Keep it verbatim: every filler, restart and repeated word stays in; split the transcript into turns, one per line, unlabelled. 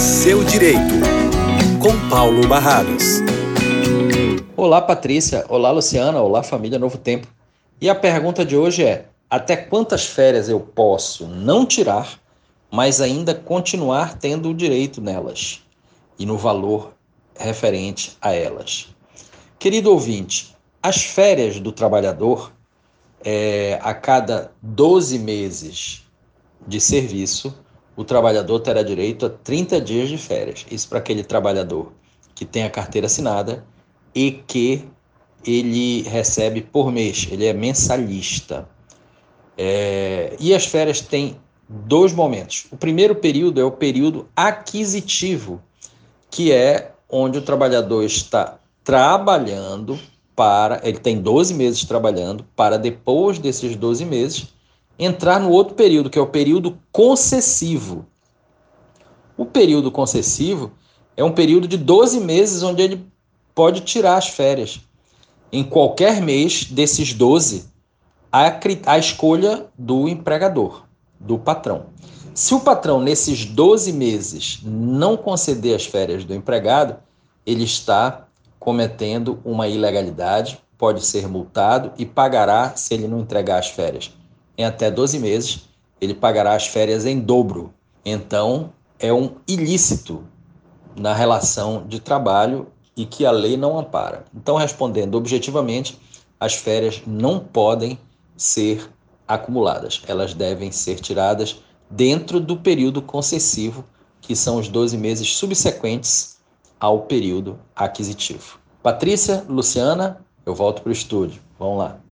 Seu Direito, com Paulo Barrados.
Olá, Patrícia. Olá, Luciana. Olá, família Novo Tempo. E a pergunta de hoje é: até quantas férias eu posso não tirar, mas ainda continuar tendo o direito nelas e no valor referente a elas? Querido ouvinte, as férias do trabalhador, é, a cada doze meses de serviço, o trabalhador terá direito a trinta dias de férias. Isso para aquele trabalhador que tem a carteira assinada e que ele recebe por mês, ele é mensalista. É, e as férias têm dois momentos. O primeiro período é o período aquisitivo, que é onde o trabalhador está trabalhando para, ele tem doze meses trabalhando, para depois desses doze meses, entrar no outro período, que é o período concessivo. O período concessivo é um período de doze meses onde ele pode tirar as férias. Em qualquer mês desses doze, a, a escolha do empregador, do patrão. Se o patrão, nesses doze meses, não conceder as férias do empregado, ele está cometendo uma ilegalidade, pode ser multado e pagará, se ele não entregar as férias em até doze meses, ele pagará as férias em dobro. Então, é um ilícito na relação de trabalho e que a lei não ampara. Então, respondendo objetivamente, as férias não podem ser acumuladas. Elas devem ser tiradas dentro do período concessivo, que são os doze meses subsequentes ao período aquisitivo. Patrícia, Luciana, eu volto para o estúdio. Vamos lá.